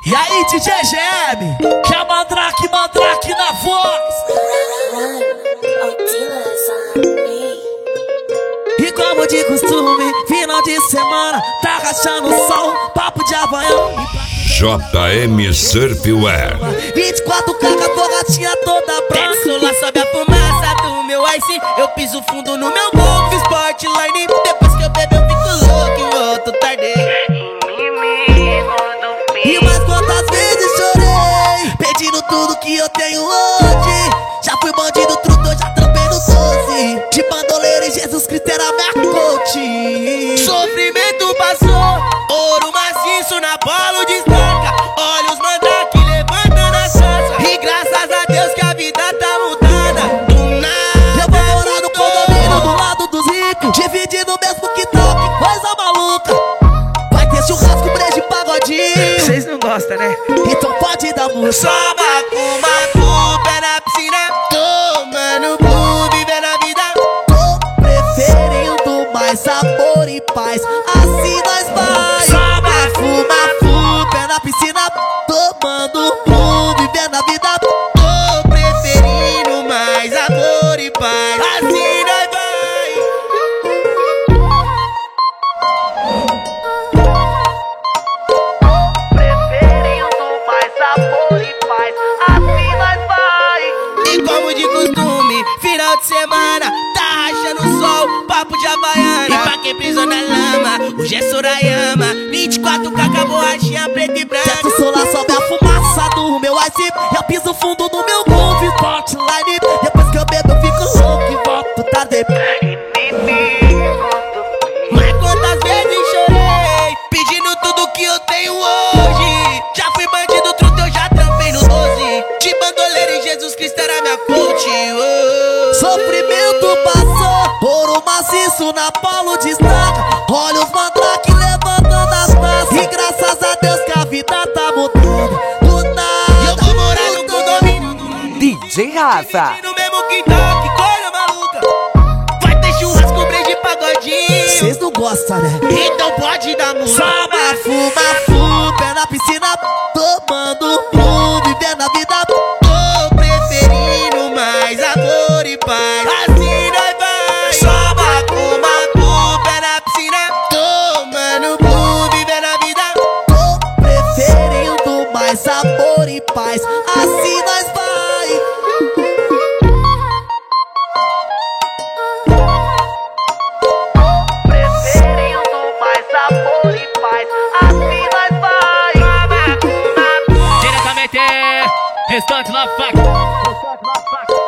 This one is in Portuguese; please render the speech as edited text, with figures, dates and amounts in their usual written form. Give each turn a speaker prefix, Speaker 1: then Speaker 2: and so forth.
Speaker 1: E aí, DJ GM, que é Mandrake na voz. E como de costume, final de semana, tá rachando o sol, papo de Havaião.
Speaker 2: JM Surfwear
Speaker 1: 24K com a borrachinha toda branca.
Speaker 3: Celular sobe a fumaça do meu ice. Eu piso fundo no meu Golf Sportline. Depois que eu bebo eu fico louco e volto tarde.
Speaker 1: E mais quantas vezes chorei, pedindo tudo que eu tenho hoje. Já fui bandido, truto, já trampei no 12. De bandoleiro e Jesus Cristo era minha coach.
Speaker 3: Sofrimento passou, ouro maciço na bola destaca. Olha os mandrake levantando a taça. E graças a Deus que a vida tá mudada. Do nada
Speaker 1: eu vou morar no condomínio do lado dos ricos, dividindo o mesmo quintal, que coisa maluca. Vai ter churrasco, brejo e pagodinho.
Speaker 3: Vocês não gostam, né?
Speaker 1: Então pode dar música.
Speaker 3: Só macu, pé na piscina. Tomando blue, vivendo a vida.
Speaker 1: Tô preferindo mais sabor e paz, assim nós vai.
Speaker 3: Só mafu,
Speaker 1: Pé na piscina, tomando rum, vivendo a vida.
Speaker 3: tô preferindo mais amor e paz. Assim nós vai.
Speaker 1: Preferindo mais sabor e paz, assim nós vai.
Speaker 3: E como de costume, final de semana, tá rachando o sol, papo de Havaiana. E pra quem pisou na lama, hoje é Sorayama. 24K com a borrachinha preta e branca.
Speaker 1: Certo, solar sobe a fumaça do meu ice. Eu piso fundo no meu Golf Sportline. Depois que eu bebo eu fico louco e volto tarde.
Speaker 3: Mas quantas vezes chorei, pedindo tudo que eu tenho hoje. Já fui bandido, truto, eu já trampei no 12. De bandoleiro e Jesus Cristo era minha coach.
Speaker 1: Sofrimento passou, ouro maciço na polo destaca. Olha os mandrake levantando as taças. E graças a Deus que a vida tá mudando. Do
Speaker 3: E eu
Speaker 1: nada
Speaker 3: vou morar no condomínio do lado.
Speaker 4: DJ Rafa.
Speaker 3: No mesmo quintal, que coisa maluca. Vai ter churrasco, brejo e pagodinho.
Speaker 1: Vocês não gostam, né?
Speaker 3: Então pode dar música.
Speaker 1: Só mafu, pé na piscina, tomando rum, vivendo a vida.
Speaker 3: Tô preferindo mais amor e paz. Assim nós vai. Só macu, pé na piscina. Tomando blue, vivendo a vida.
Speaker 1: Tô preferindo mais sabor e paz, assim nós vai. Preferindo mais sabor e paz, assim nós vai.
Speaker 5: Diretamente, restante na faca.